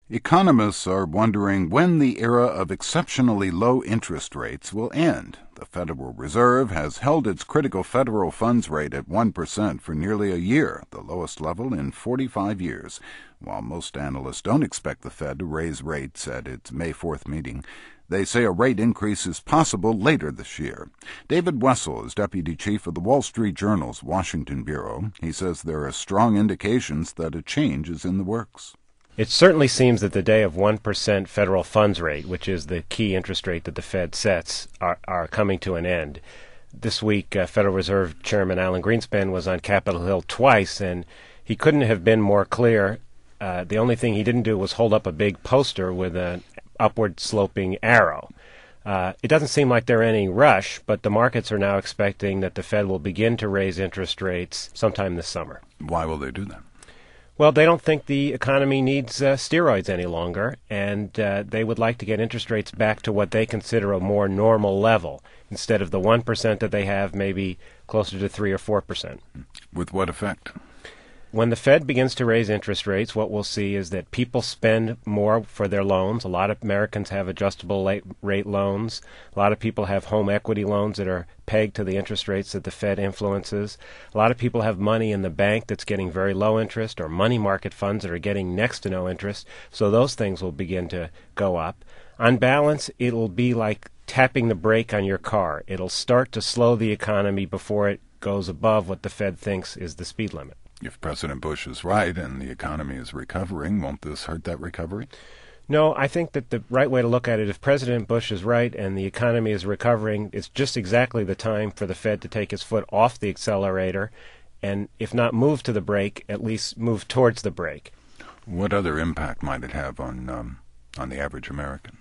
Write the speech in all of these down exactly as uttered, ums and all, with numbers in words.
Economists are wondering when the era of exceptionally low interest rates will end. The Federal Reserve has held its critical federal funds rate at one percent for nearly a year, the lowest level in forty-five years. While most analysts don't expect the Fed to raise rates at its May fourth meeting, they say a rate increase is possible later this year. David Wessel is deputy chief of the Wall Street Journal's Washington bureau. He says there are strong indications that a change is in the works. It certainly seems that the day of one percent federal funds rate, which is the key interest rate that the Fed sets, are, are coming to an end. This week, uh, Federal Reserve Chairman Alan Greenspan was on Capitol Hill twice, and he couldn't have been more clear. Uh, the only thing he didn't do was hold up a big poster with an upward-sloping arrow. Uh, it doesn't seem like they're in any rush, but the markets are now expecting that the Fed will begin to raise interest rates sometime this summer. Why will they do that? Well, they don't think the economy needs uh, steroids any longer, and uh, they would like to get interest rates back to what they consider a more normal level. Instead of the one percent that they have, maybe closer to three or four percent. With what effect? When the Fed begins to raise interest rates, what we'll see is that people spend more for their loans. A lot of Americans have adjustable rate loans. A lot of people have home equity loans that are pegged to the interest rates that the Fed influences. A lot of people have money in the bank that's getting very low interest, or money market funds that are getting next to no interest. So those things will begin to go up. On balance, it'll be like tapping the brake on your car. It'll start to slow the economy before it goes above what the Fed thinks is the speed limit. If President Bush is right and the economy is recovering, won't this hurt that recovery? No, I think that the right way to look at it, if President Bush is right and the economy is recovering, it's just exactly the time for the Fed to take its foot off the accelerator and, if not move to the brake, at least move towards the brake. What other impact might it have on um, on the average American?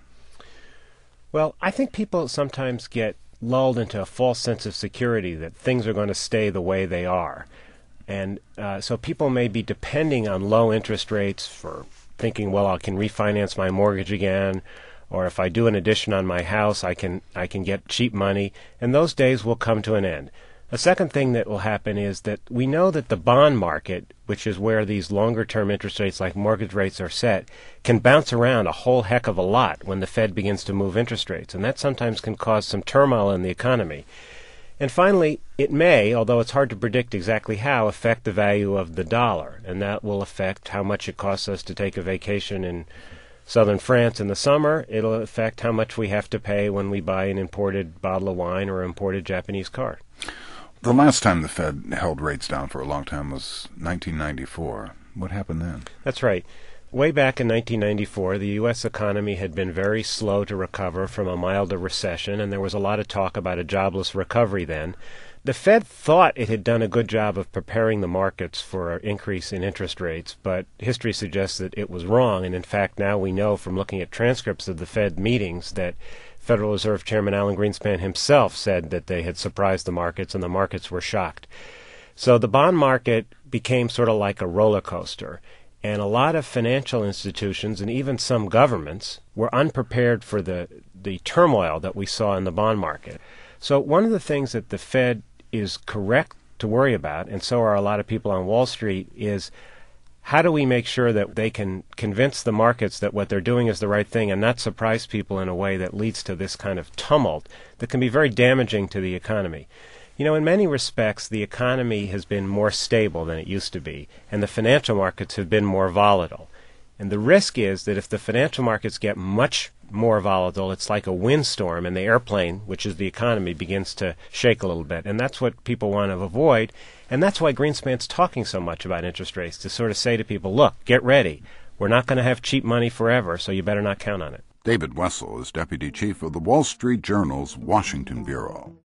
Well, I think people sometimes get lulled into a false sense of security that things are going to stay the way they are. And uh, so people may be depending on low interest rates for thinking, well, I can refinance my mortgage again, or if I do an addition on my house, I can I can get cheap money, and those days will come to an end. A second thing that will happen is that we know that the bond market, which is where these longer-term interest rates like mortgage rates are set, can bounce around a whole heck of a lot when the Fed begins to move interest rates, and that sometimes can cause some turmoil in the economy. And finally, it may, although it's hard to predict exactly how, affect the value of the dollar, and that will affect how much it costs us to take a vacation in southern France in the summer. It'll affect how much we have to pay when we buy an imported bottle of wine or an imported Japanese car. The last time the Fed held rates down for a long time was nineteen ninety-four. What happened then? That's right. Way back in nineteen ninety-four, the U S economy had been very slow to recover from a milder recession, and there was a lot of talk about a jobless recovery then. The Fed thought it had done a good job of preparing the markets for an increase in interest rates, but history suggests that it was wrong, and in fact now we know from looking at transcripts of the Fed meetings that Federal Reserve Chairman Alan Greenspan himself said that they had surprised the markets and the markets were shocked. So the bond market became sort of like a roller coaster. And a lot of financial institutions and even some governments were unprepared for the, the turmoil that we saw in the bond market. So one of the things that the Fed is correct to worry about, and so are a lot of people on Wall Street, is how do we make sure that they can convince the markets that what they're doing is the right thing and not surprise people in a way that leads to this kind of tumult that can be very damaging to the economy. You know, in many respects, the economy has been more stable than it used to be, and the financial markets have been more volatile. And the risk is that if the financial markets get much more volatile, it's like a windstorm, and the airplane, which is the economy, begins to shake a little bit. And that's what people want to avoid, and that's why Greenspan's talking so much about interest rates, to sort of say to people, look, get ready. We're not going to have cheap money forever, so you better not count on it. David Wessel is deputy chief of the Wall Street Journal's Washington bureau.